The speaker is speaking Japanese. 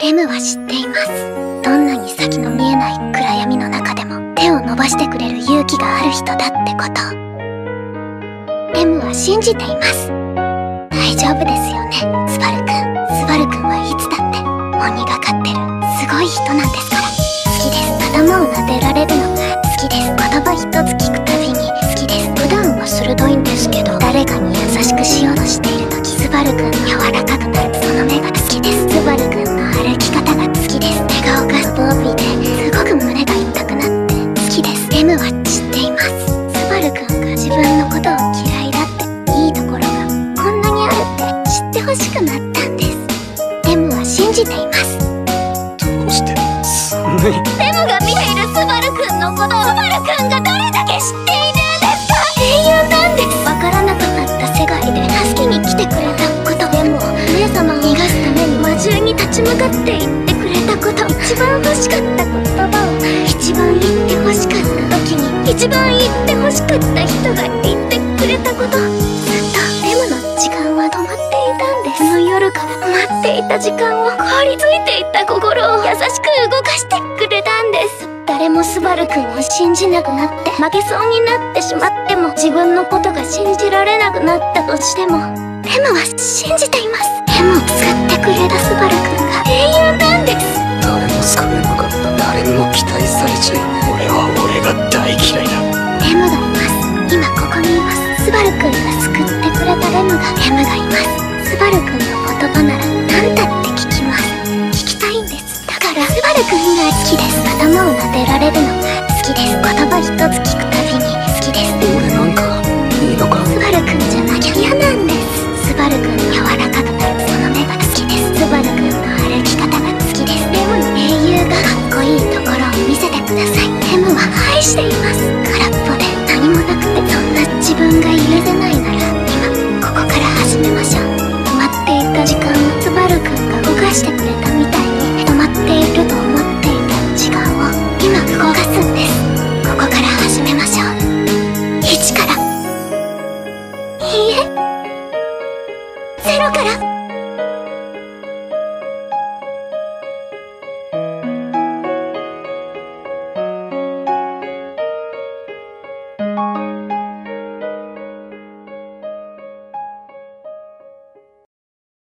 レムは知っています。どんなに先の見えない暗闇の中でも手を伸ばしてくれる勇気がある人だってこと。レムは信じています。大丈夫ですよね、スバルくん。スバルくんはいつだって鬼がかってるすごい人なんですから。好きです。頭を撫でられるのが好きです。言葉一つ聞くたびに好きです。普段は鋭いんですけど、誰かに優しくしようとしている時、スバルくん柔らかくなるその目が好きです。スバルくんの歩き方が好きです。寝顔がボービーですごく胸が痛くなって好きです。レムは知っています。スバルくんが自分のことを嫌いだって、いいところがこんなにあるって知ってほしくなったんです。レムは信じています。 どうしてそんなに。 レムが見ているスバルくんのことをスバルくんがどれだけ知っているんですか。英雄なんです。わからなくなった世界で助けに来てくれたこと、でも上様を逃がすために魔獣に立ち向かって言ってくれたこと、一番欲しかった言葉を一番言って欲しかった時に一番言って欲しかった人が言ってくれたこと、ずっとレムの時間は止まっていたんです。その夜から待っていた時間を、凍りついていた心を優しく動かしてくれたんです。誰もスバルくんを信じなくなって負けそうになってしまっても、自分のことが信じられなくなったとしても、レムは信じています。レムを救ってくれたスバルくんが英雄なんです。 誰も救えなかった。誰にも期待されちゃいない。俺が大嫌いだ。 レムがいます。今ここにいます。スバルくんが救ってくれたレムがいます。スバルくんの言葉なら何だって聞きます。聞きたいんです。だからスバルくんが好きです。頭を撫でられるのが好きです。言葉一つ聞くたびに好きです。 俺なんかいいのか。 スバルくんじゃなきゃ嫌なんです。スバルくん柔らかくなるその目が好きです。スバルくんの歩き方が好きです。レムの英雄がかっこいいところを見せてください。レムは愛しています。